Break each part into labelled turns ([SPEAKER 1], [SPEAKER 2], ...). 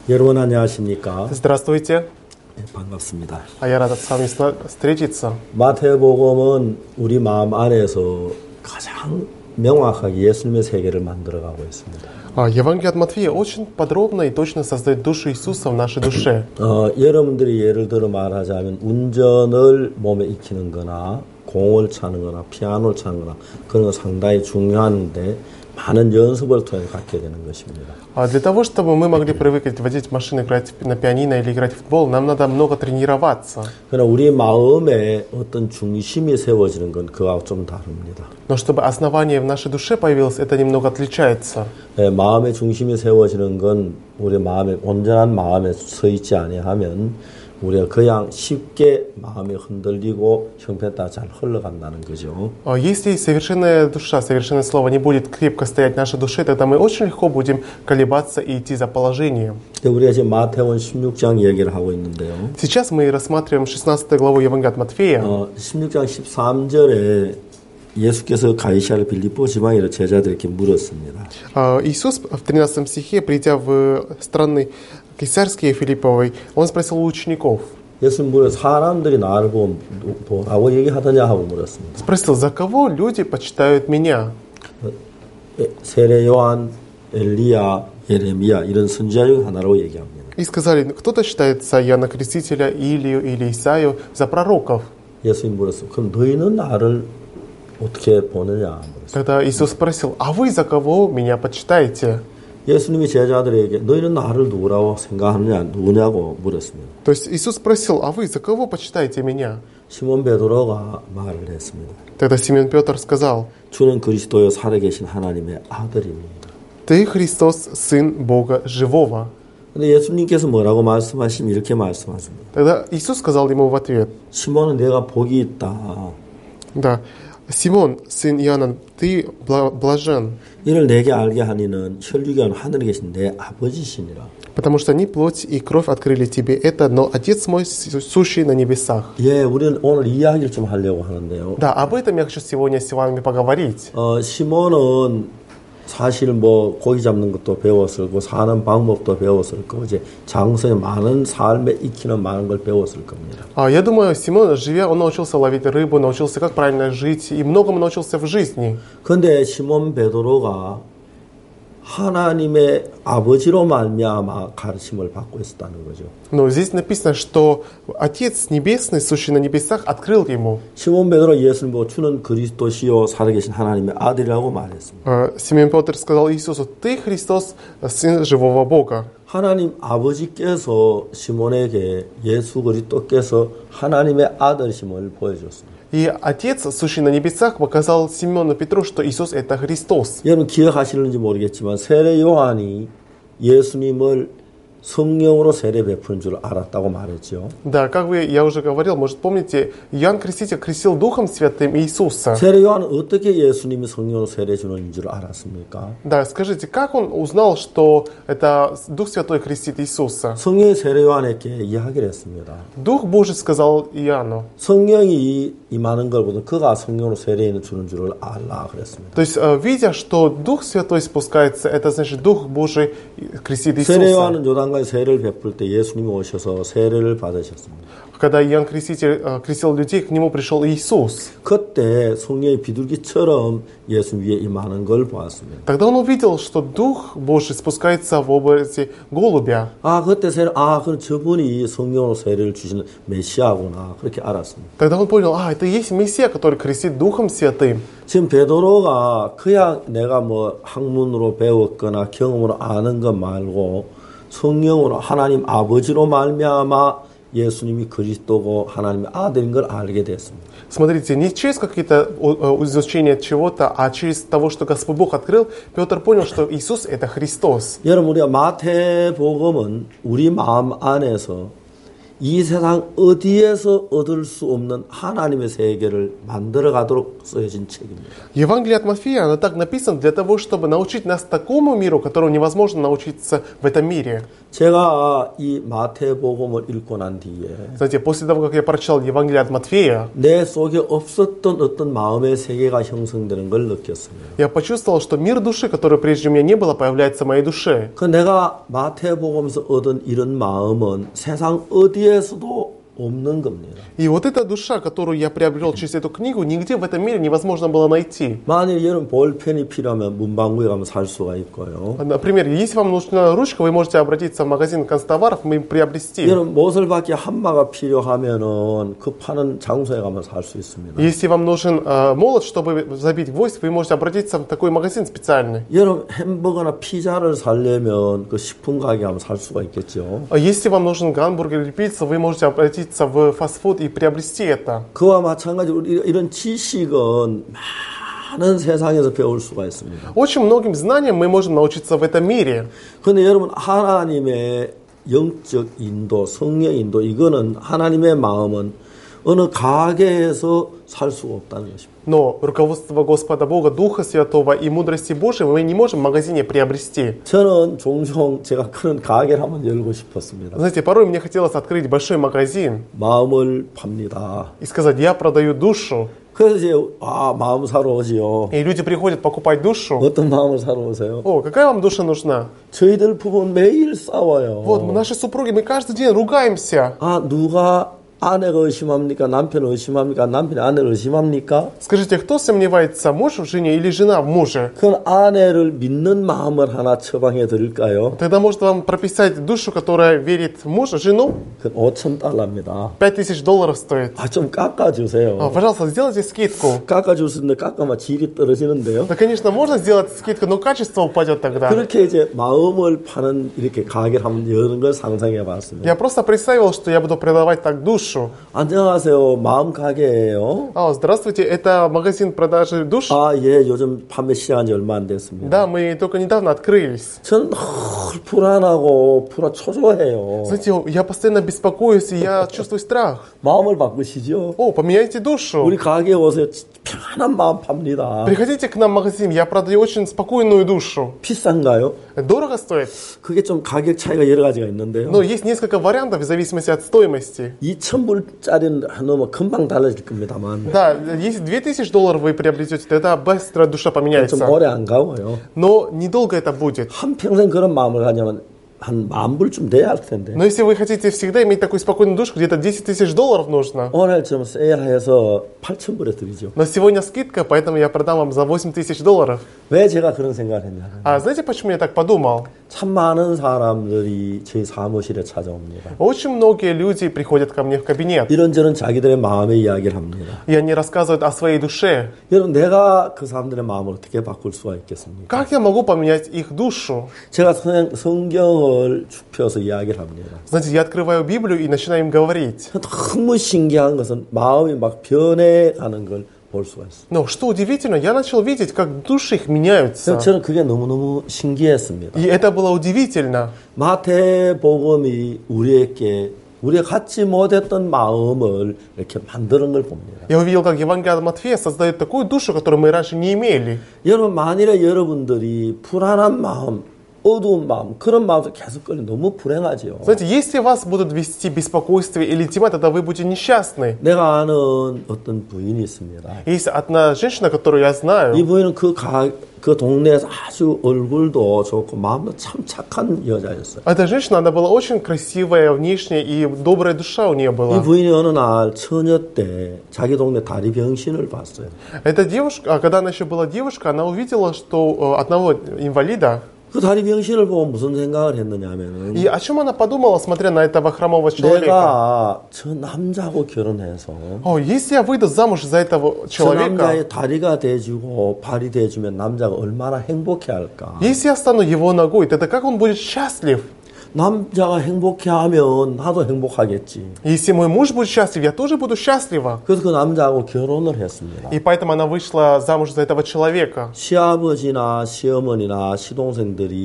[SPEAKER 1] 여러분 안녕하십니까?
[SPEAKER 2] Здравствуйте.
[SPEAKER 1] 네, 반갑습니다.
[SPEAKER 2] Я рад с вами встретиться.
[SPEAKER 1] 마태복음은 우리 마음 안에서 가장 명확하게 예수님의 세계를 만들어가고 있습니다.
[SPEAKER 2] Евангелие от Матфея очень подробно и точно создает душу Иисуса в нашей душе.
[SPEAKER 1] 여러분들이 예를 들어 말하자면 운전을 몸에 익히는 거나 공을 차는 거나 피아노를 차는 거나 그런 거 상당히 중요한데 많은 연습을 통해 갖게 되는 것입니다.
[SPEAKER 2] Для того, чтобы мы могли привыкнуть водить машину, играть на пианино или играть в футбол, нам надо много тренироваться.
[SPEAKER 1] 그러나 우리 마음에 어떤 중심이 세워지는 건 그거하고 좀 다릅니다.
[SPEAKER 2] Но чтобы основание в нашей душе появилось, это немного отличается.
[SPEAKER 1] 마음의 중심이 세워지는 건 우리 마음에 온전한 마음에 서 있지 아니하면 우리가 그냥 쉽게 마음이 흔들리고 형편에 따라 잘 흘러간다는 거죠.
[SPEAKER 2] Если совершенная душа, совершенное слово не будет крепко стоять в нашей душе, тогда мы очень легко будем колебаться и идти за положением.
[SPEAKER 1] 우리가 지금 마태복음 16장 얘기를 하고 있는데요.
[SPEAKER 2] Сейчас мы рассматриваем 16 главу Евангелия от Матфея.
[SPEAKER 1] 16장 13절에 예수께서 가이사랴 빌립보 지방에 제자들에게 물었습니다.
[SPEAKER 2] Иисус в 13 стихе, придя в страны Кесарские Филипповой, он спросил у учеников.
[SPEAKER 1] 예수님 물어 사람들이 나를 보고 뭐라고 얘기하더냐 하고 물었습니다.
[SPEAKER 2] Спросил, за кого люди почитают меня?
[SPEAKER 1] 세례 요한, 엘리야, 예레미야 이런 선지자 중 하나라고 얘기합니다.
[SPEAKER 2] И сказали, кто-то считается Иоанна Крестителя, Илию или Исаию за пророков.
[SPEAKER 1] 예수님 물었어. 그럼 너희는 나를 어떻게 보느냐?
[SPEAKER 2] Тогда Иисус спросил, а вы за кого меня почитаете?
[SPEAKER 1] 예수님이 제자들에게 너희는 나를 누구라고 생각하느냐, 누구냐고 물었습니다.
[SPEAKER 2] То есть Иисус спросил, а вы за кого почитаете меня?
[SPEAKER 1] 시몬 베드로가 말을 했습니다.
[SPEAKER 2] Тогда Симон Петр сказал,
[SPEAKER 1] 주는 그리스도여 살아계신 하나님의 아들입니다.
[SPEAKER 2] ты Христос, Сын Бога Живого.
[SPEAKER 1] 근데 예수님께서 뭐라고 말씀하시면 이렇게 말씀하십니다.
[SPEAKER 2] Тогда Иисус сказал ему в ответ,
[SPEAKER 1] 시몬은 내가 복이 있다.
[SPEAKER 2] да, Симон, сын Иоанна, ты блажен,
[SPEAKER 1] 이를 내게 알게 하니는 혈육이 아닌 하늘에 계신 내 아버지시니라.
[SPEAKER 2] потому что не плоть и кровь открыли тебе это, но Отец мой, сущий на небесах.
[SPEAKER 1] 예, 우리는 오늘 이야기를 좀 하려고 하는데요.
[SPEAKER 2] Да, об этом я хочу сегодня с вами поговорить.
[SPEAKER 1] 시몬은 사실 뭐 고기 잡는 것도 배웠을 거고 사는 방법도 배웠을 거고 이제 장소에 많은 삶에 익히는 많은 걸 배웠을 겁니다.
[SPEAKER 2] Я думаю, Симон, живя, он научился ловить рыбу, научился, как правильно жить, и многому научился в жизни.
[SPEAKER 1] 그런데 시몬 베드로가 하나님의 아버지로 말미암아 가르침을 받고 있었다는 거죠.
[SPEAKER 2] Но здесь написано, что Отец Небесный, сущий на небесах, открыл ему.
[SPEAKER 1] 시몬 베드로 예수를 보고 주는 그리스도시요 살아계신 하나님의 아들이라고 말했습니다.
[SPEAKER 2] Симон Петр сказал Иисусу, ты Христос, Сын живого Бога.
[SPEAKER 1] 하나님 아버지께서 시몬에게 예수 그리스도께서 하나님의 아들이심을 보여줬습니다.
[SPEAKER 2] И Отец, сущий на небесах, показал Симону Петру, что Иисус это Христос.
[SPEAKER 1] 여러분 기억하시는지 모르겠지만 세례 요한이 예수님을 성령으로 세례 베푸는 줄 알았다고 말했죠.
[SPEAKER 2] Да, как я уже говорил, может помните, Иоанн Креститель крестил Духом Святым Иисуса.
[SPEAKER 1] 세례 요한은 어떻게 예수님이 성령으로 세례 주는 줄 알았습니까?
[SPEAKER 2] Да, скажите, как он узнал, что это Дух Святой крестит Иисуса?
[SPEAKER 1] 성령이 세례 요한에게 이야기를 했습니다.
[SPEAKER 2] Дух Божий сказал Иоанну.
[SPEAKER 1] 성령이 임하는 것보다 그가 성령으로 세례 주는 줄을 알라 그랬습니다.
[SPEAKER 2] То есть, видя, что Дух Святой спускается, это значит, Дух Божий крестит
[SPEAKER 1] 세례
[SPEAKER 2] Иисуса.
[SPEAKER 1] 요한은 요단강에 세례를 베풀 때 예수님이 오셔서 세례를 받으셨습니다.
[SPEAKER 2] Когда Иоанн Креститель крестил людей, к нему пришел Иисус.
[SPEAKER 1] 그때 성령이 비둘기처럼 예수 위에 임하는 걸 보았습니다.
[SPEAKER 2] Тогда он увидел, что Дух Божий спускается в образе голубя.
[SPEAKER 1] 그때 그럼 저분이 성령으로 세례를 주시는 메시아구나 그렇게 알았습니다.
[SPEAKER 2] Тогда он понял, это и есть Мессия, который крестит Духом Святым.
[SPEAKER 1] 지금 베드로가 그냥 내가 뭐 학문으로 배웠거나 경험으로 아는 것 말고 성령으로 하나님 아버지로 말미암아 예수님이 그리스도고 하나님의 아들인 걸 알게 됐습니다.
[SPEAKER 2] Смотрите, не через какие-то изучения чего-то, а через того, что Господь Бог открыл, Петр понял, что Иисус это Христос.
[SPEAKER 1] 여러분 우리가 마태복음은 우리 마음 안에서 이 세상 어디에서 얻을 수 없는 하나님의 세계를 만들어 가도록 쓰여진 책입니다.
[SPEAKER 2] Евангелие от Матфея, оно так написано для того, чтобы научить нас такому миру, которому невозможно научиться в этом мире.
[SPEAKER 1] 제가 이 마태복음을 읽고 난 뒤에
[SPEAKER 2] Знаете, после того, как я прочитал Евангелие от Матфея,
[SPEAKER 1] 내 속에 없었던 어떤 마음의 세계가 형성되는 걸 느꼈습니다.
[SPEAKER 2] я почувствовал, что мир души, который прежде у меня не было, появляется в моей душе.
[SPEAKER 1] 그 내가 마태복음에서 얻은 이런 마음은 세상 어디에서도 없는 겁니다.
[SPEAKER 2] И вот эта душа, которую я приобрел через эту книгу, нигде в этом мире невозможно было найти.
[SPEAKER 1] 만일 여러분 볼펜이 필요하면 문방구에 가면 살 수가 있고요.
[SPEAKER 2] Например, если вам нужна ручка, вы можете обратиться в магазин канцтоваров и приобрести.
[SPEAKER 1] 여러분 못을 받기 한마가 필요하면은 그 파는 장소에 가면 살 수 있습니다.
[SPEAKER 2] Если вам нужен молот, чтобы забить гвоздь, вы можете обратиться в такой магазин специальный.
[SPEAKER 1] 여러분 햄버거나 피자를 살려면 그 식품 가게 가면 살 수가 있겠죠.
[SPEAKER 2] Если вам нужен гамбургер или пицца, вы можете обратиться в фастфуд и приобрести это.
[SPEAKER 1] 그와 마찬가지로 이런 지식은 많은 세상에서 배울 수가 있습니다.
[SPEAKER 2] Очень многим знаниям мы можем научиться в этом мире.
[SPEAKER 1] 그런데 여러분 하나님의 영적 인도, 성령 인도 이거는 하나님의 마음은 어느 가게에서 살 수가 없다는 것입니다.
[SPEAKER 2] Но руководство Господа Бога, Духа Святого и мудрости Божьей мы не можем в магазине приобрести.
[SPEAKER 1] 저는 종종 제가 그런 가게를 한번 열고 싶었습니다.
[SPEAKER 2] Знаете, порой мне хотелось открыть большой магазин
[SPEAKER 1] 마음을 팝니다.
[SPEAKER 2] и сказать, я продаю душу.
[SPEAKER 1] 그래서 이제 마음 사러 오지요.
[SPEAKER 2] И люди приходят покупать душу.
[SPEAKER 1] 어떤 마음을 사러 오세요?
[SPEAKER 2] О, какая вам душа нужна?
[SPEAKER 1] 저희들 부부는 매일 싸워요.
[SPEAKER 2] Вот, наши супруги, мы каждый день ругаемся.
[SPEAKER 1] 누가 아내가 의심합니까? 남편을 의심합니까? 남편이 아내를 의심합니까?
[SPEAKER 2] Скажите, кто сомневается, муж в жене или жена в муже?
[SPEAKER 1] 그건 아내를 믿는 마음을 하나 처방해 드릴까요?
[SPEAKER 2] Тогда может вам прописать душу, которая верит в мужа, жену?
[SPEAKER 1] 그건 $5,000.
[SPEAKER 2] $5000 стоит.
[SPEAKER 1] 좀 깎아주세요.
[SPEAKER 2] Пожалуйста, сделайте скидку.
[SPEAKER 1] 깎아줄 수 있는데 깎아면 질이 떨어지는데요.
[SPEAKER 2] Да, конечно, можно сделать скидку, но качество упадет тогда.
[SPEAKER 1] 그렇게 이제 마음을 파는 이렇게 가게를 한번 여는 걸 상상해 봤습니다.
[SPEAKER 2] Я просто представил, что я буду продавать так душу.
[SPEAKER 1] 안녕하세요. 마음 가게예요.
[SPEAKER 2] Здравствуйте, это магазин продажи душ?
[SPEAKER 1] 예, 요즘 판매 시작한 지 얼마 안 됐습니다.
[SPEAKER 2] Да, мы только недавно открылись.
[SPEAKER 1] 저는 늘 불안하고 초조해요.
[SPEAKER 2] Знаете, я постоянно беспокоюсь, и я чувствую страх.
[SPEAKER 1] 마음을 바꾸시죠.
[SPEAKER 2] Поменяйте душу.
[SPEAKER 1] 우리 가게에 오세요. 편안한 마음 팝니다.
[SPEAKER 2] Приходите к нам в магазин, я продаю очень спокойную душу.
[SPEAKER 1] 비싼가요?
[SPEAKER 2] Дорого стоит,
[SPEAKER 1] 그게 좀 가격 차이가 여러 가지가 있는데요.
[SPEAKER 2] но есть несколько вариантов в зависимости от стоимости.
[SPEAKER 1] 2,000불짜리는 넣으면 금방 달라질 겁니다만
[SPEAKER 2] Да, если $2000 вы приобретете, тогда быстро душа
[SPEAKER 1] 좀
[SPEAKER 2] поменяется.
[SPEAKER 1] 오래 안 가고요.
[SPEAKER 2] Но недолго это будет.
[SPEAKER 1] 한평생 그런 마음을 가냐면 한 10,000불쯤 돼야 할 텐데.
[SPEAKER 2] Но если вы хотите всегда иметь такую спокойную душу, где-то $10,000 нужно.
[SPEAKER 1] 오늘 좀 세일해서 8,000불에 드리죠.
[SPEAKER 2] Но сегодня скидка, поэтому я продам вам за $8000.
[SPEAKER 1] 왜 제가 그런 생각을 했냐면
[SPEAKER 2] Знаете, почему я так подумал?
[SPEAKER 1] 참 많은 사람들이 저희 사무실에 찾아옵니다.
[SPEAKER 2] Очень многие люди приходят ко мне в кабинет,
[SPEAKER 1] 이런저런 자기들의 마음의 이야기를 합니다.
[SPEAKER 2] и они рассказывают о своей душе.
[SPEAKER 1] 여러분 내가 그 사람들의 마음을 어떻게 바꿀 수가 있겠습니까?
[SPEAKER 2] Как я могу поменять их душу?
[SPEAKER 1] 제가 성경을 펴서 이야기를 합니다.
[SPEAKER 2] Знаете, я открываю Библию и начинаю им говорить.
[SPEAKER 1] 너무 신기한 것은 마음이 막 변해가는 걸 볼 수가 있어요.
[SPEAKER 2] Но что удивительно, я начал видеть, как души их меняются.
[SPEAKER 1] 저는 그게 너무너무 신기했습니다.
[SPEAKER 2] И это было удивительно.
[SPEAKER 1] 마태복음이 우리가 갖지 못했던 마음을 이렇게 만드는 걸 봅니다.
[SPEAKER 2] Я увидел, как Евангелие от Матфея создает такую душу, которую мы раньше не имели.
[SPEAKER 1] 여러분 만일에 여러분들이 불안한 마음, 어두운 마음, 그런 마음도 계속 끌리면 너무 불행하죠.
[SPEAKER 2] Знаете, если вас будут вести беспокойство или тьма, тогда вы будете несчастны.
[SPEAKER 1] 내가 아는 어떤 부인이 있습니다.
[SPEAKER 2] Есть одна женщина, которую я
[SPEAKER 1] 이
[SPEAKER 2] знаю.
[SPEAKER 1] 부인은 그 동네에서 아주 얼굴도 좋고 마음도 참 착한 여자였어요.
[SPEAKER 2] Эта женщина, она была очень красивая внешне, и добрая душа у нее
[SPEAKER 1] 이
[SPEAKER 2] была.
[SPEAKER 1] 부인이 어느 날 처녀 때 자기 동네 다리 병신을 봤어요.
[SPEAKER 2] Эта девушка, когда она еще была девушка, она увидела, что одного инвалида.
[SPEAKER 1] 그 다리 병신을 보고 무슨 생각을 했느냐 하면은
[SPEAKER 2] И о чем она подумала, смотря на этого хромого человека?
[SPEAKER 1] 내가 저 남자하고 결혼해서
[SPEAKER 2] Если я выйду замуж за этого
[SPEAKER 1] 저
[SPEAKER 2] человека,
[SPEAKER 1] 남자의 다리가 돼주고 발이 돼주면 남자가 얼마나 행복해 할까.
[SPEAKER 2] если я стану его ногой, тогда как он будет счастлив?
[SPEAKER 1] 남자가 행복해하면 나도 행복하겠지.
[SPEAKER 2] Если мой муж будет счастлив, я тоже буду счастлива.
[SPEAKER 1] 그래서 그 남자하고 결혼을 했습니다.
[SPEAKER 2] И поэтому она вышла замуж за этого человека.
[SPEAKER 1] 시아버지나 시어머니나 시동생들이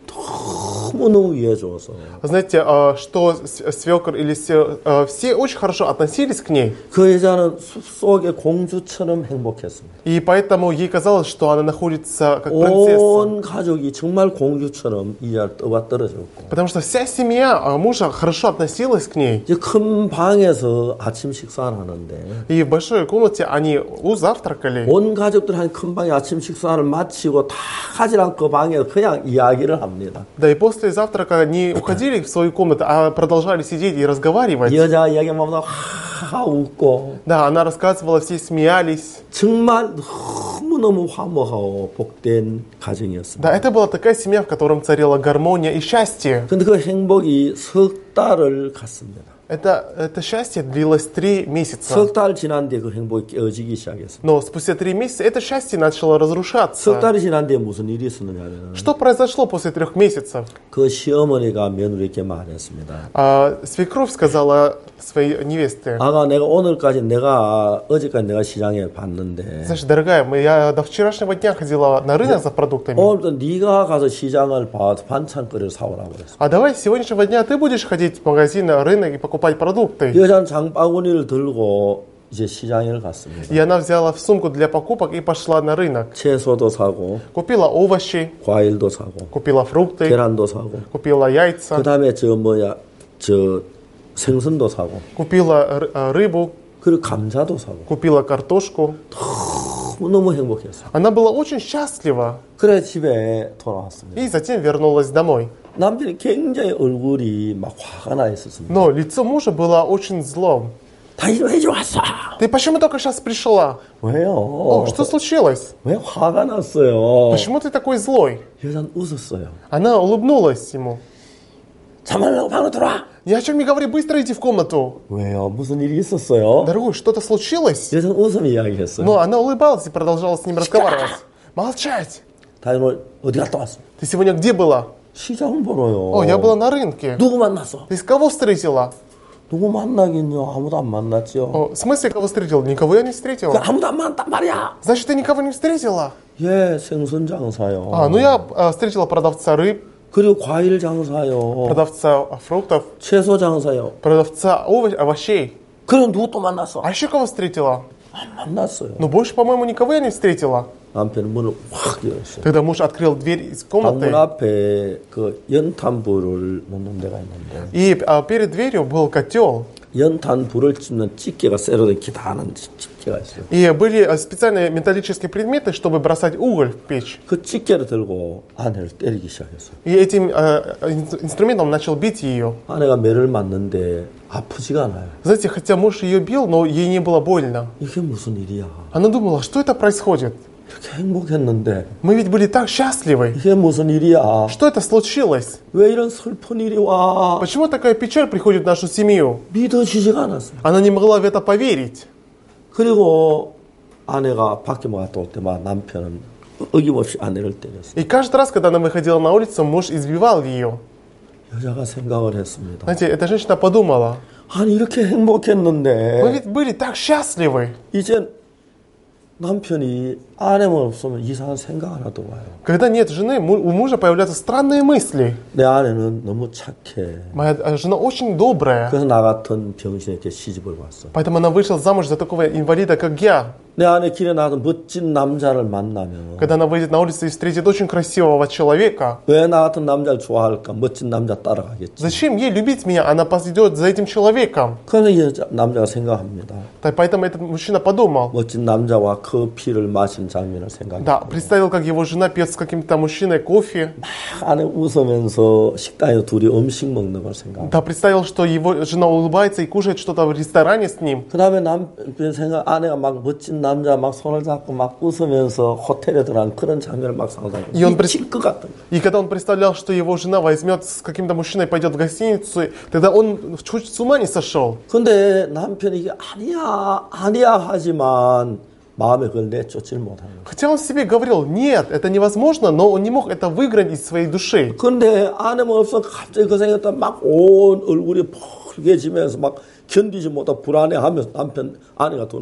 [SPEAKER 1] 너무너무 위해줘서
[SPEAKER 2] Знаете, что свекр или все очень хорошо относились к ней.
[SPEAKER 1] 그 여자는 숲속의 공주처럼 행복했습니다.
[SPEAKER 2] И поэтому ей казалось, что она находится как принцесса.
[SPEAKER 1] 온 가족이 정말 공주처럼 이 여자를 떠받 떨어졌고
[SPEAKER 2] Потому что вся семья мужа хорошо относилась к ней.
[SPEAKER 1] 이제 큰 방에서 아침 식사를 하는데
[SPEAKER 2] И в большой комнате они завтракали.
[SPEAKER 1] 온 가족들 한 큰 방에 아침 식사를 마치고 다 가지 않고 방에 그냥 이야기를 합니다.
[SPEAKER 2] Да и после завтрака не уходили в свою комнату, а продолжали сидеть и разговаривать.
[SPEAKER 1] 여자 이야기만 하면 하하 웃고
[SPEAKER 2] Да, она рассказывала, все смеялись.
[SPEAKER 1] 정말 너무너무 화목하고 복된 가정이었습니다.
[SPEAKER 2] Да, это была такая семья, в котором царила гармония и счастье.
[SPEAKER 1] 근데 그 행복이 석 달을 갔습니다.
[SPEAKER 2] Это счастье длилось 3 месяца.
[SPEAKER 1] 석 달 지난 뒤에 그 행복이 깨어지기 시작했습니다.
[SPEAKER 2] Но спустя 3 месяца это счастье начало
[SPEAKER 1] 석
[SPEAKER 2] разрушаться.
[SPEAKER 1] 달이 지난 뒤에 무슨 일이 있었느냐면
[SPEAKER 2] Что произошло после 3 месяцев?
[SPEAKER 1] 그 시어머니가 며느리에게 말했습니다.
[SPEAKER 2] Свекровь сказала своей невесте:
[SPEAKER 1] 아가 내가 오늘까지 어제까지 내가 시장에 봤는데
[SPEAKER 2] знаешь, дорогая, я до вчерашнего дня ходила на рынок за продуктами.
[SPEAKER 1] 오늘도 네가 가서 시장을 봐서 반찬거리를 사오라고 그랬어.
[SPEAKER 2] А давай с сегодняшнего дня ты будешь ходить в магазин, на рынок и покупать продукты.
[SPEAKER 1] 여자는 장바구니를 들고 이제 시장을 갔습니다.
[SPEAKER 2] И она взяла в сумку для покупок и пошла на рынок.
[SPEAKER 1] 채소도 사고
[SPEAKER 2] Купила овощи,
[SPEAKER 1] 과일도 사고
[SPEAKER 2] купила фрукты,
[SPEAKER 1] 계란도 사고
[SPEAKER 2] купила яйца,
[SPEAKER 1] 그다음에 생선도 사고
[SPEAKER 2] купила рыбу,
[SPEAKER 1] 그리고 감자도 사고
[SPEAKER 2] купила картошку.
[SPEAKER 1] 너무 행복했어요.
[SPEAKER 2] Она была очень счастлива
[SPEAKER 1] 그래 집에 돌아왔습니다.
[SPEAKER 2] и затем вернулась домой.
[SPEAKER 1] 남편이 굉장히 얼굴이 막 화가 나 있었습니다.
[SPEAKER 2] Но лицо мужа было очень злом.
[SPEAKER 1] 당신 왜 이제 왔어?
[SPEAKER 2] Ты почему только сейчас пришла?
[SPEAKER 1] 왜요?
[SPEAKER 2] Что случилось?
[SPEAKER 1] 왜 화가 났어요?
[SPEAKER 2] Почему ты такой злой?
[SPEAKER 1] 여자는 웃었어요.
[SPEAKER 2] Она улыбнулась ему.
[SPEAKER 1] 잠깐만 방으로 들어와.
[SPEAKER 2] Ни о чем не говори, быстро иди в комнату.
[SPEAKER 1] 왜요? 무슨 일이 있었어요?
[SPEAKER 2] Дорогой, что-то случилось?
[SPEAKER 1] 여자는 웃으며 이야기했어요.
[SPEAKER 2] Но она улыбалась и продолжала с ним разговаривать. Молчать!
[SPEAKER 1] 당신 오늘 어디 갔다 왔어?
[SPEAKER 2] Ты сегодня где была?
[SPEAKER 1] 시장 보러요.
[SPEAKER 2] О, я была на рынке.
[SPEAKER 1] 누구 만났어?
[SPEAKER 2] Ты с кого встретила?
[SPEAKER 1] 누구 만나긴요? 아무도 안 만났죠.
[SPEAKER 2] В смысле, кого встретила? Никого я не
[SPEAKER 1] 그
[SPEAKER 2] встретила.
[SPEAKER 1] 아무도 안 만났단 말이야.
[SPEAKER 2] Значит, ты никого не встретила?
[SPEAKER 1] 예, 생선 장사요.
[SPEAKER 2] Ну я встретила продавца рыб,
[SPEAKER 1] 그리고 과일 장사요.
[SPEAKER 2] продавца фруктов,
[SPEAKER 1] 채소 장사요.
[SPEAKER 2] продавца овощей.
[SPEAKER 1] 그럼 누구 또 만났어?
[SPEAKER 2] А еще кого встретила?
[SPEAKER 1] 안 만났어요.
[SPEAKER 2] Но больше, по-моему, никого я не встретила.
[SPEAKER 1] 남편은 문을 확 열었어요.
[SPEAKER 2] Тогда муж открыл дверь из
[SPEAKER 1] 방문
[SPEAKER 2] комнаты,
[SPEAKER 1] 앞에 그 연탄불을 놓는 데가 있는데
[SPEAKER 2] и перед дверью был котел.
[SPEAKER 1] 연탄불을 찝는 집게가 쇠로 기다는 집게가 있어요.
[SPEAKER 2] И были специальные металлические предметы, чтобы бросать уголь в печь.
[SPEAKER 1] 그 집게를 들고 아내를 때리기 시작했어요.
[SPEAKER 2] И этим инструментом начал бить ее.
[SPEAKER 1] 아내가 매를 맞는데 아프지가 않아요.
[SPEAKER 2] Знаете, хотя муж ее бил, но ей не было больно.
[SPEAKER 1] 이게 무슨 일이야?
[SPEAKER 2] Она думала, что это происходит?
[SPEAKER 1] 이렇게 행복했는데
[SPEAKER 2] Мы ведь были так счастливы.
[SPEAKER 1] 이게 무슨 일이야?
[SPEAKER 2] Что это случилось?
[SPEAKER 1] 왜 이런 슬픈 일이 와?
[SPEAKER 2] Почему такая печаль приходит в нашу семью?
[SPEAKER 1] 믿어지지가 않았어요.
[SPEAKER 2] Она не могла в это поверить.
[SPEAKER 1] 그리고 아내가 밖에 갔다 올 때마다 남편은 어김없이 아내를 때렸어요.
[SPEAKER 2] И каждый раз, когда она выходила на улицу, муж избивал ее.
[SPEAKER 1] 여자가 생각을 했습니다.
[SPEAKER 2] Знаете, эта женщина подумала,
[SPEAKER 1] 아니 이렇게 행복했는데
[SPEAKER 2] мы ведь были так счастливы.
[SPEAKER 1] 이제 남편이 아내만 없으면 이상한 생각 하나 들어와요.
[SPEAKER 2] Когда нет жены, у мужа появляются странные мысли.
[SPEAKER 1] 내 아내는 너무 착해.
[SPEAKER 2] Моя жена очень добрая,
[SPEAKER 1] 그래서 나 같은 병신에게 시집을 왔어.
[SPEAKER 2] поэтому она вышла замуж за такого инвалида, как я.
[SPEAKER 1] 내 아내 길에 나가서 멋진 남자를 만나면
[SPEAKER 2] Когда она выйдет на улицу и встретит очень красивого человека,
[SPEAKER 1] 왜 나 같은 남자를 좋아할까? 멋진 남자 따라가겠지.
[SPEAKER 2] зачем ей любить меня? Она пойдет за этим человеком.
[SPEAKER 1] 그래서 이 남자가 생각합니다.
[SPEAKER 2] Поэтому этот мужчина подумал.
[SPEAKER 1] 멋진 남자와 커피를 마신 장면을 생각해.
[SPEAKER 2] Да, представил, как его жена пьет с каким-то мужчиной кофе.
[SPEAKER 1] 아내 웃으면서 식당에서 둘이 음식 먹는 걸 생각합니다.
[SPEAKER 2] Да, представил, что его жена улыбается и кушает что-то в ресторане с ним.
[SPEAKER 1] 그 다음에 남편 생각, 아내가 막 멋진 남자 막 손을 잡고 막 웃으면서 호텔에 들어간 그런 장면을 막 상상하고 미칠 것 같은.
[SPEAKER 2] И когда он представлял, что его жена возьмет с каким-то мужчиной, пойдет в гостиницу, тогда он чуть с ума не сошел.
[SPEAKER 1] 근데 남편이 이게 아니야 하지만 마음에 그걸 내쫓지를 못하는 거예요.
[SPEAKER 2] Хотя он себе говорил, нет, это невозможно, но он не мог это выиграть из своей души.
[SPEAKER 1] 근데 아내만 없어 갑자기 그 생각이 막 온 얼굴이 펄개지면서 막 견디지 못하고 불안해하면서 남편 아내가 들어오면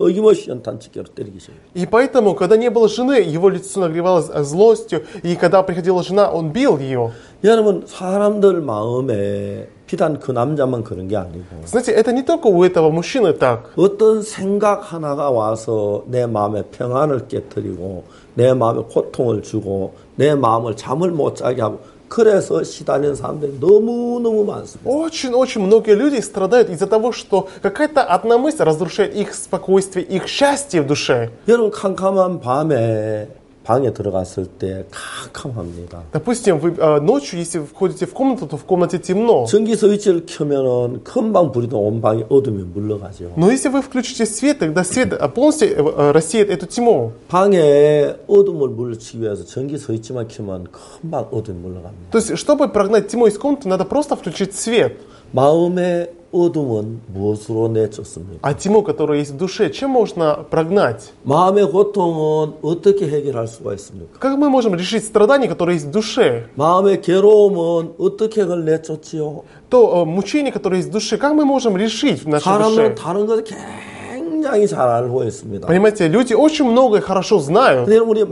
[SPEAKER 1] 어김없이 연탄집게로 때리기 시작해요.
[SPEAKER 2] И поэтому, когда не было жены, его лицо нагревалось злостью, и когда приходила жена, он бил ее.
[SPEAKER 1] 여러분, 사람들 마음에 비단 그 남자만 그런 게 아니고
[SPEAKER 2] Знаете, это не только у этого мужчины так.
[SPEAKER 1] 어떤 생각 하나가 와서 내 마음에 평안을 깨뜨리고 내 마음에 고통을 주고 내 마음을 잠을 못 자게 하고 그래서 시달리는 사람들이 너무너무 많습니다.
[SPEAKER 2] Очень-очень многие люди страдают из-за того, что какая-то одна мысль разрушает их спокойствие, их счастье в душе.
[SPEAKER 1] 여러분 캄캄한 밤에 방에 들어갔을 때 캄캄합니다.
[SPEAKER 2] Допустим, вы ночью, если входите в комнату, то в комнате темно.
[SPEAKER 1] 전기 스위치를 켜면은 금방 불이 온 방이 어둠이 물러가죠.
[SPEAKER 2] Но если вы включите свет, тогда свет полностью рассеет эту тьму.
[SPEAKER 1] 방에 어둠을 물리치기 위해서 전기 스위치만 켜면 금방 어둠이 물러갑니다.
[SPEAKER 2] То есть, чтобы прогнать тьму из комнаты, надо просто включить свет.
[SPEAKER 1] 마음의 어둠은 무엇으로 내쫓습니까?
[SPEAKER 2] А тьму, которая есть в душе, чем можно прогнать?
[SPEAKER 1] 마음의 고통은 어떻게 해결할 수가 있습니까?
[SPEAKER 2] Как мы можем решить страдания, которые есть в душе?
[SPEAKER 1] 마음의 괴로움은 어떻게 그걸 내쫓지요?
[SPEAKER 2] То мучение, которое есть в душе, как мы можем решить в нашей
[SPEAKER 1] 사람들은
[SPEAKER 2] душе?
[SPEAKER 1] 다른 것을 굉장히 잘 알고 있습니다.
[SPEAKER 2] Понимаете, люди очень многое хорошо знают.
[SPEAKER 1] 근데 우리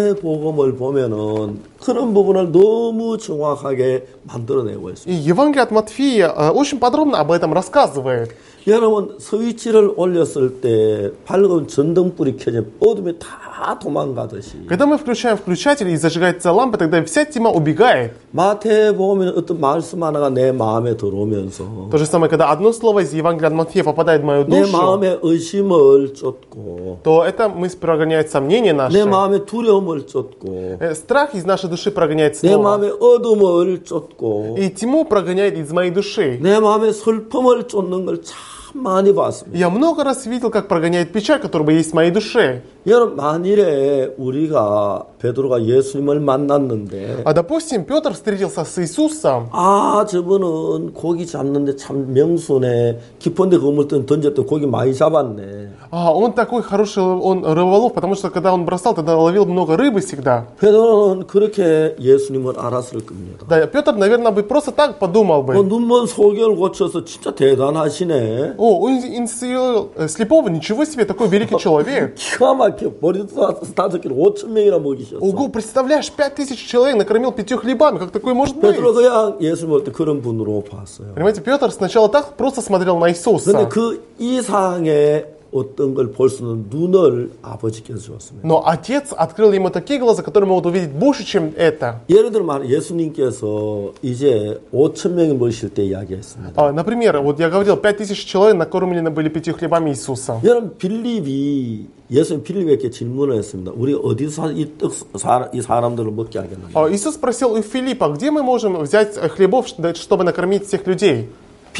[SPEAKER 1] 마태복음을 보면은 그런 부분을 너무 정확하게 만들어내고
[SPEAKER 2] И
[SPEAKER 1] 있습니다.
[SPEAKER 2] Евангелие от Матфея очень подробно об этом рассказывает.
[SPEAKER 1] 여러분 스위치를 올렸을 때 밝은 전등불이 켜지면 어둠이 다 도망가듯이
[SPEAKER 2] Когда мы включаем включатель и зажигается лампа, тогда вся тьма убегает.
[SPEAKER 1] 마태복음에 어떤 말씀 하나가 내 마음에 들어오면서
[SPEAKER 2] То же самое, когда одно слово из Евангелия от Матфея попадает в мою
[SPEAKER 1] 내
[SPEAKER 2] душу,
[SPEAKER 1] 마음에 의심을 쫓고
[SPEAKER 2] то это мысль прогоняет сомнения
[SPEAKER 1] 내
[SPEAKER 2] наши.
[SPEAKER 1] 마음에 두려움을 쫓고
[SPEAKER 2] Страх из нашей души прогоняет
[SPEAKER 1] 내
[SPEAKER 2] слово.
[SPEAKER 1] 마음에 어둠을 쫓고
[SPEAKER 2] И тьму прогоняет из моей души.
[SPEAKER 1] 내 마음에 슬픔을 쫓는 걸 참 많이 봤습니다.
[SPEAKER 2] Я много раз видел, как прогоняет печаль, которая есть в моей душе.
[SPEAKER 1] 여러분 만일에 우리가 베드로가 예수님을 만났는데
[SPEAKER 2] А допустим, Петр встретился с Иисусом.
[SPEAKER 1] 아 저분은 고기 잡는데 참 명수네 깊은데 그물던 던졌던 고기 많이 잡았네.
[SPEAKER 2] Он такой хороший, он рыболов, потому что когда он бросал, тогда ловил много рыбы всегда.
[SPEAKER 1] 베드로는 그렇게 예수님을 알았을 겁니다.
[SPEAKER 2] Да, Петр, наверное, бы просто так подумал бы.
[SPEAKER 1] 눈먼 소경을 고쳐서 진짜 대단하시네.
[SPEAKER 2] Он исцелил слепого, ничего себе, такой великий человек.
[SPEAKER 1] 기가 막혀 머리도 5개로 5천 명이나 먹이셨어.
[SPEAKER 2] Ого, представляешь, 5000 человек накормил 5 хлебами, как такое может быть?
[SPEAKER 1] 베드로 그냥 예수님 볼 때 그런 분으로 봤어요.
[SPEAKER 2] Понимаете, Петр сначала так просто смотрел на
[SPEAKER 1] 근데
[SPEAKER 2] Иисуса.
[SPEAKER 1] 그 이상의 어떤 걸 볼 수 있는 눈을 아버지께서 주었습니다.
[SPEAKER 2] Но Отец открыл ему такие глаза, которые могут увидеть больше, чем это.
[SPEAKER 1] 예를 들어 말 예수님께서 이제 5천 명이 모실 때 이야기했습니다.
[SPEAKER 2] Например, вот я говорил, 5000 человек накормлены были 5 хлебами Иисуса.
[SPEAKER 1] 여러분 빌립이 예수님 빌립에게 질문을 했습니다. 우리 어디서 이 사람들을 먹게 하겠느냐?
[SPEAKER 2] Иисус спросил у Филиппа, где мы можем взять хлебов, чтобы накормить всех людей?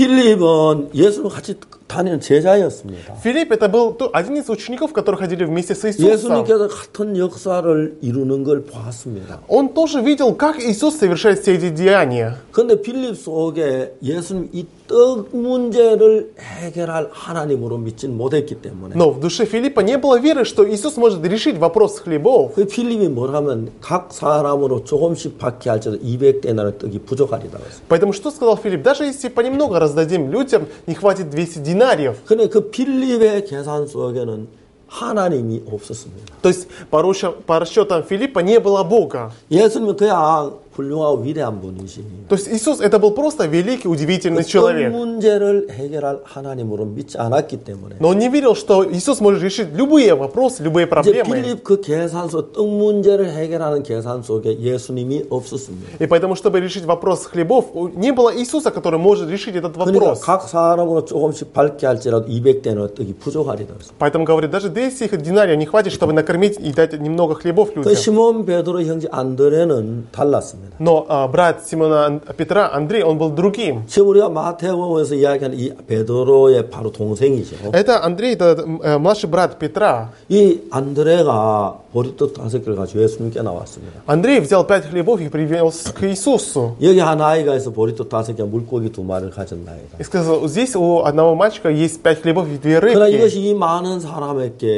[SPEAKER 1] 빌립은 예수님 같이 다니는 제자였습니다.
[SPEAKER 2] Филипп это был один из учеников, которые ходили вместе с Иисусом.
[SPEAKER 1] 예수님께서 같은 역사를 이루는 걸 보았습니다.
[SPEAKER 2] Он тоже видел, как Иисус совершает все эти деяния.
[SPEAKER 1] 그런데 빌립 속에 예수님 이 떡 문제를 해결할 하나님으로 믿지는 못했기 때문에
[SPEAKER 2] Но в душе Филиппа не было веры, что Иисус может решить вопрос хлебов.
[SPEAKER 1] 그 빌립이 뭘 하면 각 사람으로 조금씩 받게 할지라도 200데나리 떡이 부족하리다 그랬어요.
[SPEAKER 2] Поэтому что сказал Филипп? Даже если понемногу раздадим людям, не хватит 200 динариев.
[SPEAKER 1] 근데 그 빌립의 계산 속에는 하나님이 없었습니다.
[SPEAKER 2] То есть по расчетам Филиппа не было Бога.
[SPEAKER 1] 예수님은 그냥 훌륭하고 위대한 분이시.
[SPEAKER 2] То есть Иисус это был просто великий, удивительный
[SPEAKER 1] 떡
[SPEAKER 2] человек.
[SPEAKER 1] 문제를 해결할 하나님으로 믿지 않았기 때문에
[SPEAKER 2] Но он не верил, что Иисус может решить любые вопросы, любые
[SPEAKER 1] 이제
[SPEAKER 2] проблемы.
[SPEAKER 1] 빌립 그 계산서 떡 문제를 해결하는 계산 속에 예수님이 없었습니다.
[SPEAKER 2] И поэтому, чтобы решить вопрос хлебов, не было Иисуса, который может решить этот
[SPEAKER 1] 그러니까
[SPEAKER 2] вопрос.
[SPEAKER 1] 각 사람으로 조금씩 밝게 할지라도 200데나 떡이 부족하리다.
[SPEAKER 2] Поэтому говорит, даже 200 динариев не хватит, чтобы накормить и дать немного хлебов
[SPEAKER 1] 그
[SPEAKER 2] людям.
[SPEAKER 1] 시몬 베드로 형제 안드레는 달랐습니다.
[SPEAKER 2] Но брат Симона Петра, Андрей, он был другим.
[SPEAKER 1] 지금 우리가 마태복음에서 이야기하는 이 베드로의 바로 동생이죠.
[SPEAKER 2] Это Андрей, это младший брат Петра.
[SPEAKER 1] 이 안드레가 보리떡 5개를 가지고 예수님께 나왔습니다.
[SPEAKER 2] Андрей взял 5 хлебов и привез к Иисусу.
[SPEAKER 1] 여기 한 아이가 있어 보리떡 5개, 물고기 2마리를 가진 아이가.
[SPEAKER 2] И сказал, здесь у одного мальчика есть 5 хлебов и 2
[SPEAKER 1] 그러나
[SPEAKER 2] рыбки.
[SPEAKER 1] 이것이 이 많은 사람에게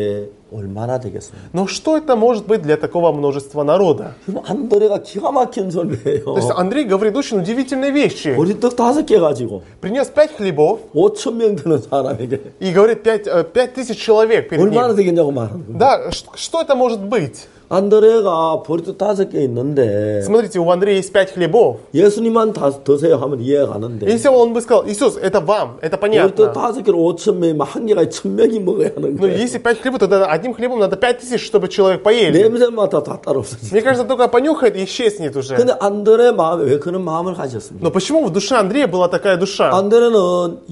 [SPEAKER 1] 얼마나 되겠습니까?
[SPEAKER 2] Но что это может быть для такого множества народа?
[SPEAKER 1] 안드레가 기가 막힌 설명이에요.
[SPEAKER 2] То есть Андрей говорит очень удивительные вещи.
[SPEAKER 1] 보리떡 5개 가지고
[SPEAKER 2] Принес 5 хлебов
[SPEAKER 1] 5,000명 되는 사람에게
[SPEAKER 2] и говорит 5000 человек перед
[SPEAKER 1] 얼마나
[SPEAKER 2] ним.
[SPEAKER 1] 되겠냐고 말하는 거예요.
[SPEAKER 2] Да, что это может быть?
[SPEAKER 1] 안드레가 보리떡 5개 있는데
[SPEAKER 2] Смотрите, у Андрея есть 5 хлебов.
[SPEAKER 1] 예수님만 드세요 하면 이해가 가는데
[SPEAKER 2] Если он бы сказал, Иисус, это вам, это
[SPEAKER 1] 보리떡
[SPEAKER 2] понятно.
[SPEAKER 1] 5개를 5,000명이면 한 개가 1,000명이 먹어야 하는
[SPEAKER 2] Но
[SPEAKER 1] 거예요.
[SPEAKER 2] если 5 хлебов, тогда одним хлебом надо 5000, чтобы человек поели.
[SPEAKER 1] 냄새마다 다 따로 없어지죠.
[SPEAKER 2] Мне кажется, только понюхает и исчезнет уже.
[SPEAKER 1] 근데 안드레 마음에 왜 그런 마음을 가졌습니까?
[SPEAKER 2] Но почему в душе Андрея была такая душа?
[SPEAKER 1] 안드레는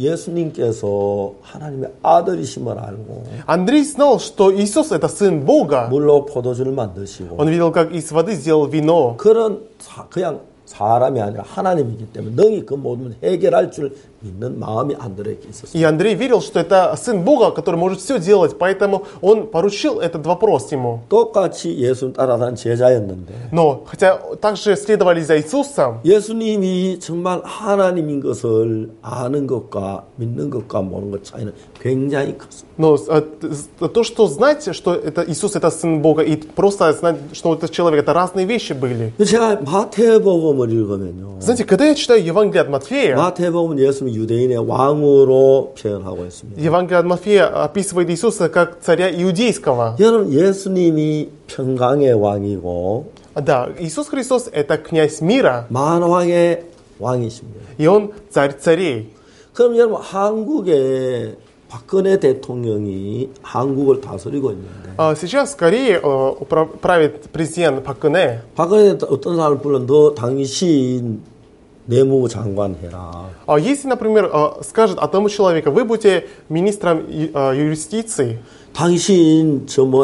[SPEAKER 1] 예수님께서 하나님의 아들이심을 알고
[SPEAKER 2] Андрей знал, что Иисус это Сын Бога.
[SPEAKER 1] 물로 포도주를 만드시고
[SPEAKER 2] Он видел, как из воды сделал вино.
[SPEAKER 1] 그런 그냥 사람이 아니라 하나님이기 때문에 능히 그 모든 해결할 줄 믿는 마음이 안드레에게 있었어요.
[SPEAKER 2] И Андрей верил, что это Сын Бога, который может все делать, поэтому он поручил этот вопрос ему.
[SPEAKER 1] 똑같이 예수님 따라다닌 제자였는데
[SPEAKER 2] Но, хотя также следовали за Иисусом,
[SPEAKER 1] 예수님이 정말 하나님인 것을 아는 것과 믿는 것과 모르는 것 차이는 굉장히 컸어요.
[SPEAKER 2] но то, что знать, что это Иисус это Сын Бога, и просто знать, что это человек, это разные вещи были.
[SPEAKER 1] 제가 마태복음을 읽으면요.
[SPEAKER 2] Знаете, когда я читаю Евангелие от Матфея,
[SPEAKER 1] 마태복음은 예수님이 유대인의 왕으로 표현하고 있습니다.
[SPEAKER 2] Евангелие от Матфея описывает Иисуса как царя иудейского.
[SPEAKER 1] 여러분 예수님이 평강의 왕이고
[SPEAKER 2] Да, Иисус Христос это князь мира,
[SPEAKER 1] 만왕의 왕이십니다.
[SPEAKER 2] и он царь царей.
[SPEAKER 1] 그럼 여러분 한국에 박근혜 대통령이 한국을 다스리고 있는데
[SPEAKER 2] Сейчас в Корее правит президент Пак Кын Хе.
[SPEAKER 1] 박근혜 어떤 사람을 불러 너 당신 내무부 장관 해라.
[SPEAKER 2] Если, например, скажет одному человеку, вы будете министром юстиции,
[SPEAKER 1] 당신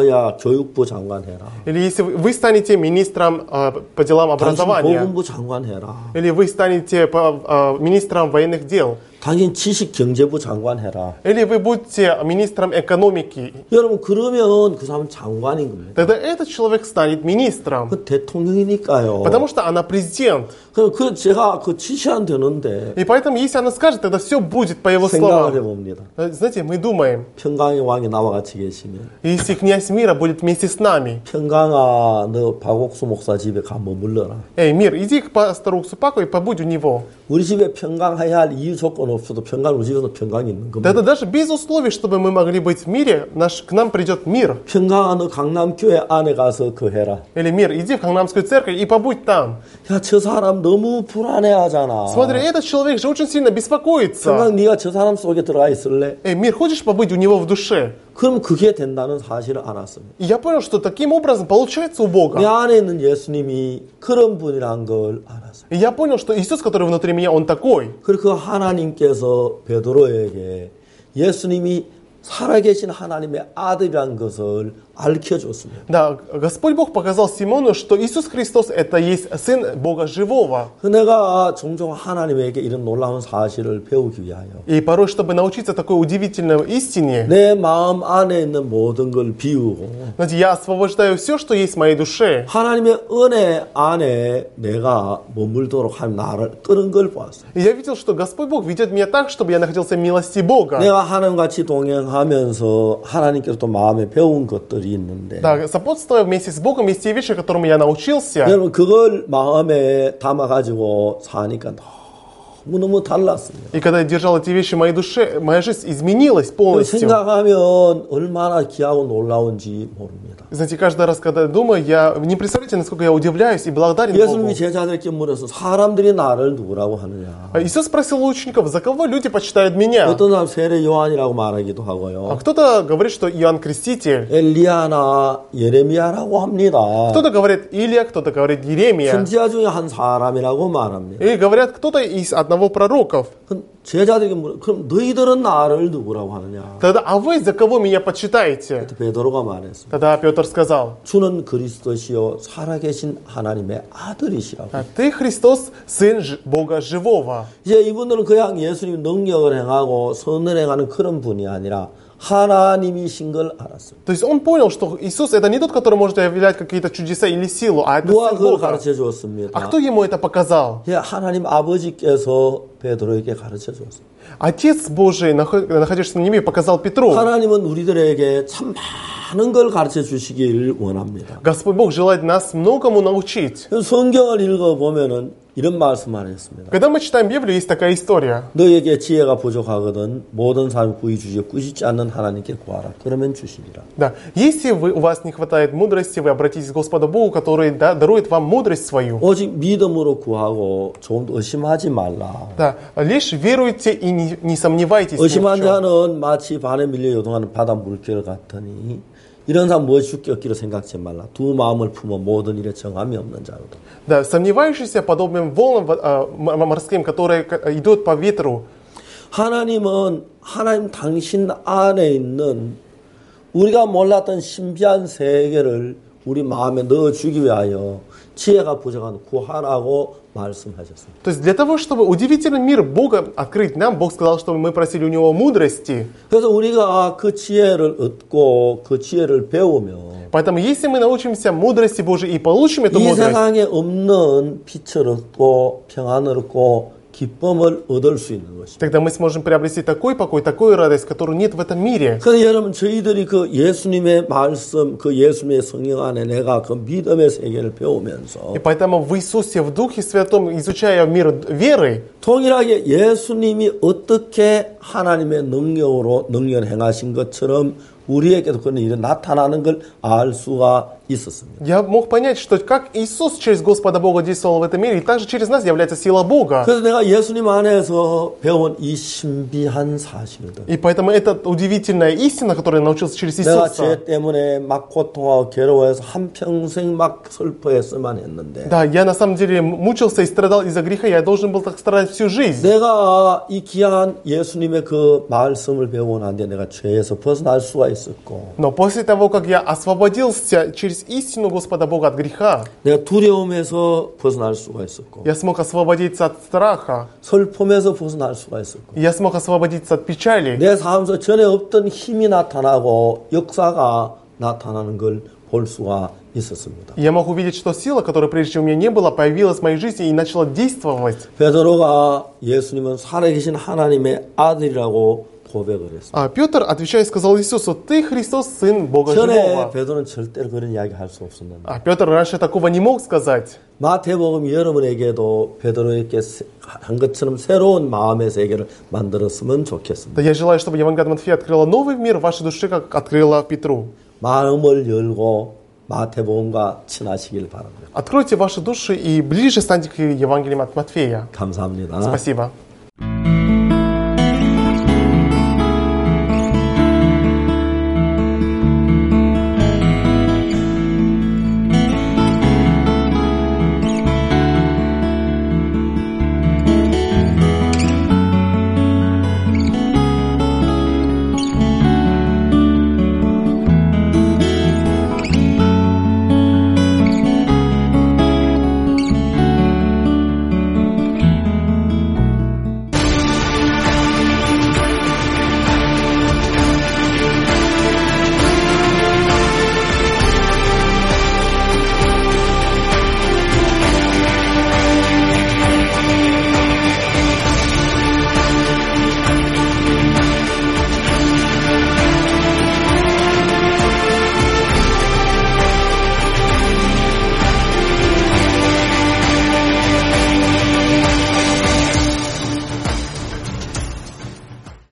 [SPEAKER 1] 교육부 장관 해라.
[SPEAKER 2] или если вы станете министром по делам
[SPEAKER 1] 당신
[SPEAKER 2] образования,
[SPEAKER 1] 보건부 장관 해라.
[SPEAKER 2] или вы станете министром военных дел,
[SPEAKER 1] 당신 지식경제부 장관 해라.
[SPEAKER 2] или вы будете министром экономики,
[SPEAKER 1] 여러분 그러면 그 사람은 장관인 겁니다.
[SPEAKER 2] тогда этот человек станет министром,
[SPEAKER 1] 그 대통령이니까요.
[SPEAKER 2] потому что она президент.
[SPEAKER 1] 그럼 제가 지시하면 되는데
[SPEAKER 2] И поэтому, если она скажет, тогда все будет по его
[SPEAKER 1] 생각을
[SPEAKER 2] словам.
[SPEAKER 1] 해봅니다.
[SPEAKER 2] Знаете, мы думаем,
[SPEAKER 1] 평강의 왕이 나와 같이 계시면
[SPEAKER 2] если князь мира будет вместе с нами,
[SPEAKER 1] 평강아 너 박옥수 목사 집에 가 머물러라.
[SPEAKER 2] эй, мир, иди к пастору Супаку и побудь у него.
[SPEAKER 1] 우리 집에 평강해야 할 이유 조건 없어도 평강 우리 집에서 평강이 있는 겁니다.
[SPEAKER 2] Тогда даже без условий, чтобы мы могли быть в мире, к нам придет мир.
[SPEAKER 1] 평강아 너 강남교회 안에 가서 거해라.
[SPEAKER 2] Или мир, иди в Хангнамскую церковь и побудь там.
[SPEAKER 1] 야 저 사람 너무 불안해하잖아.
[SPEAKER 2] Смотри, этот человек же очень сильно беспокоится.
[SPEAKER 1] 평강 네가 저 사람 속에 들어가 있을래?
[SPEAKER 2] Эй, мир, хочешь побыть у него в душе?
[SPEAKER 1] 그럼 그게 된다는 사실을 알았습니다.
[SPEAKER 2] И я понял, что таким образом получается у
[SPEAKER 1] 내
[SPEAKER 2] Бога.
[SPEAKER 1] 안에 있는 예수님이 그런 분이란 걸 알았어요.
[SPEAKER 2] И я понял, что Иисус, который внутри меня, Он такой.
[SPEAKER 1] 그리고 하나님께서 베드로에게 예수님이 살아계신 하나님의 아들이라는 것을 알려줬습니다.
[SPEAKER 2] Да, Господь Бог показал Симону, что Иисус Христос это есть Сын Бога Живого.
[SPEAKER 1] 내가 종종 하나님에게 이런 놀라운 사실을 배우기 위하여
[SPEAKER 2] И порой, чтобы научиться такой удивительной истине,
[SPEAKER 1] 내 마음 안에 있는 모든 걸 비우고
[SPEAKER 2] знаете, я освобождаю все, что есть в моей душе.
[SPEAKER 1] 하나님의 은혜 안에 내가 머물도록 하는 나를 뜨는 걸 보았어요.
[SPEAKER 2] И я видел, что Господь Бог ведет меня так, чтобы я находился в милости Бога.
[SPEAKER 1] 내가 하나님같이 동행하면서 하나님께서 또 마음에 배운 것들이 있는데
[SPEAKER 2] Да, сопутствуя вместе с Богом, есть те вещи, которым я научился.
[SPEAKER 1] 여러분 그걸 마음에 담아가지고 사니까 너무너무 달랐습니다.
[SPEAKER 2] И когда я держал эти вещи в моей душе, моя жизнь изменилась полностью.
[SPEAKER 1] 생각하면 얼마나 귀하고 놀라운지 모릅니다.
[SPEAKER 2] Знаете, каждый раз, когда я думаю, я не представляете, насколько я удивляюсь и благодарен Богу.
[SPEAKER 1] 예수님이 제자들께 물어서 사람들이 나를 누구라고 하느냐.
[SPEAKER 2] Иисус спросил у учеников, за кого люди почитают меня?
[SPEAKER 1] 어떤 사람 세례 요한이라고 말하기도
[SPEAKER 2] А
[SPEAKER 1] 하고요.
[SPEAKER 2] кто-то говорит, что Иоанн Креститель.
[SPEAKER 1] 엘리야나 예레미야라고 합니다.
[SPEAKER 2] Кто-то говорит Илия, кто-то говорит Еремия.
[SPEAKER 1] 선지자 중에 한 사람이라고 말합니다.
[SPEAKER 2] И говорят, кто-то из одного пророков.
[SPEAKER 1] 제자들에게 물어 그럼 너희들은 나를 누구라고 하느냐.
[SPEAKER 2] Тогда, а вы за кого меня почитаете?
[SPEAKER 1] 베드로가 말했습니다.
[SPEAKER 2] Тогда Петр сказал,
[SPEAKER 1] 주는 그리스도시요 살아계신 하나님의 아들이시라고.
[SPEAKER 2] ты Христос, Сын Бога Живого.
[SPEAKER 1] 이제 이분들은 그냥 예수님 능력을 행하고 선을 행하는 그런 분이 아니라 하나님이신 걸 알았어요.
[SPEAKER 2] То есть он понял, что Иисус это не тот, который может являть какие-то чудеса или силу, а это
[SPEAKER 1] 누가
[SPEAKER 2] Сын
[SPEAKER 1] 그걸
[SPEAKER 2] Бога.
[SPEAKER 1] 가르쳐 주었습니다.
[SPEAKER 2] А кто ему это показал?
[SPEAKER 1] 하나님 아버지께서 베드로에게 가르쳐 줬습니다.
[SPEAKER 2] Отец Божий, находящийся на небе, показал Петру.
[SPEAKER 1] 하나님은 우리들에게 참 많은 걸 가르쳐 주시길 원합니다.
[SPEAKER 2] Господь Бог желает нас многому научить.
[SPEAKER 1] 성경을 읽어보면은 이런 말씀을 했습니다.
[SPEAKER 2] Когда мы читаем Библию, есть такая история.
[SPEAKER 1] 너에게 지혜가 부족하거든 모든 사람 구히 주시어 꾸짖지 않는 하나님께 구하라. 그러면 주시리라.
[SPEAKER 2] Да. Если у вас не хватает мудрости, вы обратитесь к Господу Богу, который дарует вам мудрость свою.
[SPEAKER 1] 오직 믿음으로 구하고 조금 의심하지 말라.
[SPEAKER 2] Да. Лишь веруйте и не сомневайтесь ни в
[SPEAKER 1] 의심한
[SPEAKER 2] чем.
[SPEAKER 1] 자는 마치 반에 밀려 요동하는 바다 물결 같으니 이런 사람 무엇이 죽기 없기로 생각지 말라. 두 마음을 품어 모든 일에 정함이 없는 자로다.
[SPEAKER 2] Да, сомневающийся подобным волнам морским, которые идут по ветру.
[SPEAKER 1] 하나님은 하나님 당신 안에 있는 우리가 몰랐던 신비한 세계를 우리 마음에 넣어주기 위하여 지혜가 부족한 구하라고 말씀하셨습니다.
[SPEAKER 2] То есть для того, чтобы удивительный мир Бога открыть нам, Бог сказал, чтобы мы просили у Него мудрости.
[SPEAKER 1] 그래서 우리가 그 지혜를 얻고 그 지혜를 배우며
[SPEAKER 2] Поэтому если мы научимся мудрости Божией и получим эту
[SPEAKER 1] 이
[SPEAKER 2] мудрость,
[SPEAKER 1] 세상에 없는 빛을 얻고 평안을 얻고 기쁨을 얻을 수 있는 것입니다.
[SPEAKER 2] тогда мы сможем приобрести такой покой, такую радость, которую нет в этом мире.
[SPEAKER 1] 그래서 여러분 저희들이 그 예수님의 말씀, 그 예수님의 성령 안에 내가 그 믿음의 세계를 배우면서
[SPEAKER 2] И поэтому в Иисусе, в Духе Святом, изучая мир веры,
[SPEAKER 1] 동일하게 예수님이 어떻게 하나님의 능력을 행하신 것처럼 우리에게도 그런 일이 나타나는 걸 알 수가 있었습니다.
[SPEAKER 2] я мог понять, что как Иисус через Господа Бога действовал в этом мире, и также через нас является сила Бога.
[SPEAKER 1] 그래서 내가 예수님 안에서 배운 이 신비한 사실들,
[SPEAKER 2] И поэтому это удивительная истина, которую я научился через
[SPEAKER 1] 내가
[SPEAKER 2] Иисуса.
[SPEAKER 1] 죄 때문에 막 고통하고 괴로워해서 한평생 막 슬퍼했으만 했는데
[SPEAKER 2] Да, я на самом деле мучился и страдал из-за греха, я должен был так страдать всю жизнь.
[SPEAKER 1] 내가 이 귀한 예수님의 그 말씀을 배우고 난 뒤에 내가 죄에서 벗어날 수가 있었고
[SPEAKER 2] Но после того, как я освободился через истину Господа Бога от греха,
[SPEAKER 1] 내가 두려움에서 벗어날 수가 있었고
[SPEAKER 2] я смог освободиться от страха,
[SPEAKER 1] 슬픔에서 벗어날 수가 있었고
[SPEAKER 2] я смог освободиться от печали.
[SPEAKER 1] 내 삶에서 전에 없던 힘이 나타나고 역사가 나타나는 걸 볼 수가 있었습니다.
[SPEAKER 2] Я мог увидеть, что сила, которая прежде у меня не было, появилась в моей жизни и начала действовать.
[SPEAKER 1] 베드로가 예수님은 살아계신 하나님의 아들이라고 고백을 했습니다.
[SPEAKER 2] А Петр, отвечая, сказал Иисусу: «Ты Христос, Сын Бога
[SPEAKER 1] 전에
[SPEAKER 2] Живого».
[SPEAKER 1] 베드로는 절대로 그런 이야기 할 수 없었는데
[SPEAKER 2] А Петр раньше такого не мог сказать.
[SPEAKER 1] 마태복음 여러분에게도 베드로에게 한 것처럼 새로운 마음의 세계를 만들었으면 좋겠습니다.
[SPEAKER 2] Да я желаю, чтобы Евангелие от Матфея открыло новый мир в вашей душе, как открыла Петру.
[SPEAKER 1] 마음을 열고 마태복음과 친하시길 바랍니다.
[SPEAKER 2] Откройте ваши души и ближе станьте к Евангелию от Матфея.
[SPEAKER 1] 감사합니다.
[SPEAKER 2] Спасибо.